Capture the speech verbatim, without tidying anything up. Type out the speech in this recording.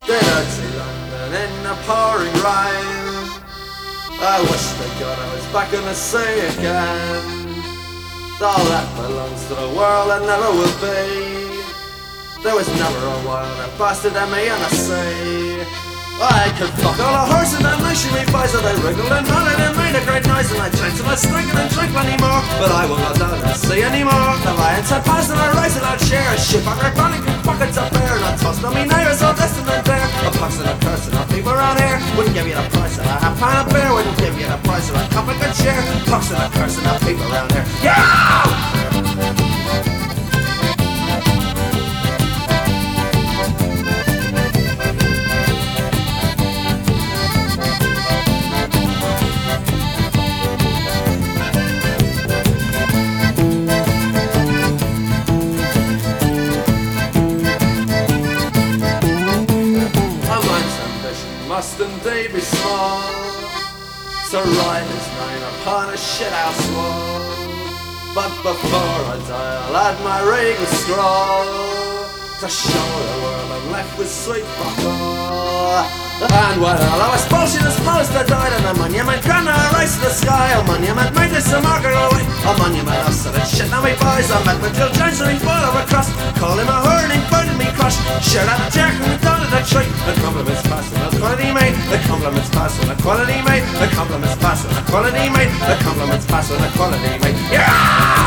The dirty London in the pouring rain. I wish to God I was back in the sea again. All that belongs to the world and never will be. There was never a wild that bastard than me in the sea. I could fuck all the horses and nation me boys, and they wriggled and nodded and made a great noise, and I chanced and I stricken and drank plenty more. But I will not down in the sea anymore. The lions had passed and I rise and I'd share a ship on their running buckets of bear, and I tossed on me neighbours all distant and there. A pox and a curse and a people around here wouldn't give you the price of a half pound of beer, wouldn't give you the price of a cup of good cheer. Pox and a curse and a people around here. Yeah! Must indeed be small to write his name upon a shithouse wall. But before I die I'll add my regal scroll to show the world I'm left with sweet buckle. And when all I was bullshit as post I died, and a monument grand I rise to the sky. A monument made this a marker away. A monument of said it shit now me boys. I met with Jill Jones and he fought over crust. Called him a whore and he burdened me crush. Shared out the jack and we done it a treat. The compliments passed and the quality made. The compliments passed and the quality made. The compliments passed and the quality made. The compliments passed and the quality made. Yeah!